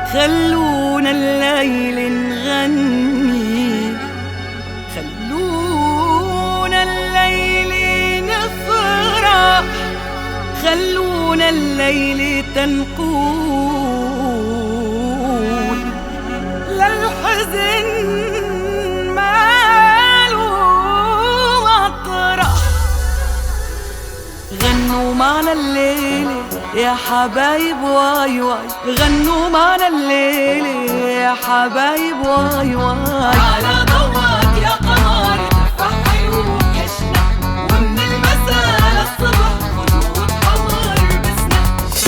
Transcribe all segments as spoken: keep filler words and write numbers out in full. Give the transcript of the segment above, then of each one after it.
خلونا الليل نغني، خلونا الليل نفرح، خلونا الليل تنقول للحزن ماله مطرح. غنوا معنا الليلة يا حبايب واي واي، غنوا معنا الليلة يا حبايب واي واي. على ضوك يا قمر تفتح عيون عشنا، ومن المساء للصبح خدود قمر بسنا.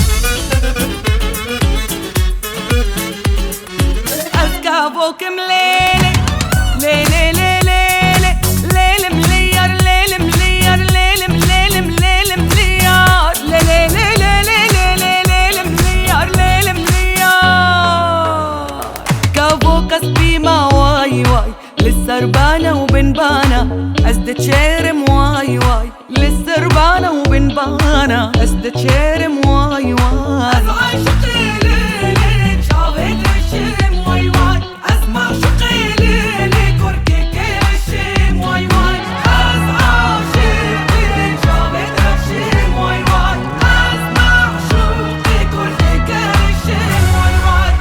أزكى بوكم ليلة ليلة ليلة ليلة مليار، ليلة مليار، ليلة مليلة مليلة مليار، ليلة ليلة ليلة ليلة مليار، ليلة مليار. كابوكس بيما واي واي، لسه ربانة وبنبانة أزدة شيرم واي واي، لسه ربانة وبنبانة أزدة شيرم واي واي. أسمع شقي ليلي شافت الشم واي واي، أسمع شقي ليلي كركي كالشم واي واي. أسمع شقي شافت الشم واي واي، أسمع شقي كركي كالشم واي واي.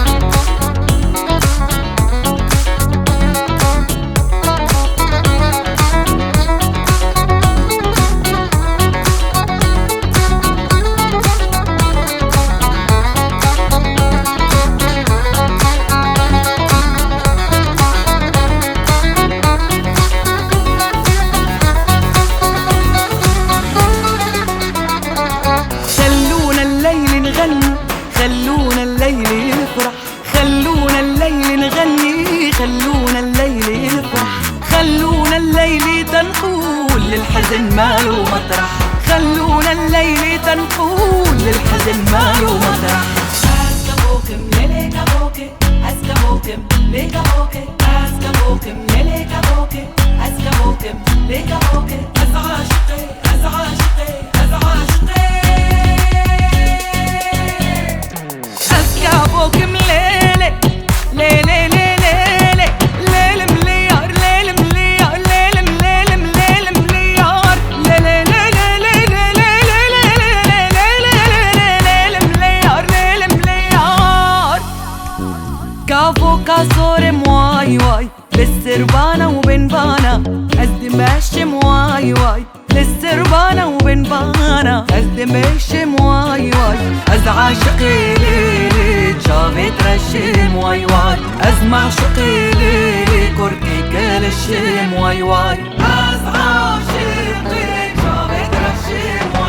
خلونا الليل نغني، خلونا الليل نفرح، خلونا الليل نغني، خلونا الليل نفرح، خلونا الليل تنقول للحزن ماله مطرح، خلونا الليل تنقول للحزن ماله مطرح. أسكبوكم ليلي كابوكي، أسكبوكم ليلي كابوكي، أسكبوكم ليلي كابوكي، أسكبوكم ليلي كابوكي. أزعى شقي أزعى شقي أزعى شقي. أزكى بوكم ليلة ليلة ليلة ليلة مليار، ليلة مليار، ليلة مليلة مليلة مليار، ليلة ليلة ليلة ليلة ليلة ليلة مليار، ليلة مليار. كافو كاسور مواي واي، للسربانة وبنبانة أزدي ماشي مواي واي، للسربانة وبنبانة أزدي ماشي مواي واي. أزعى شقي ليلي شافت رشيم واي واي، أزمع شقي ليلي كركي كل الشيم واي واي. أزعى شقي شافت رشيم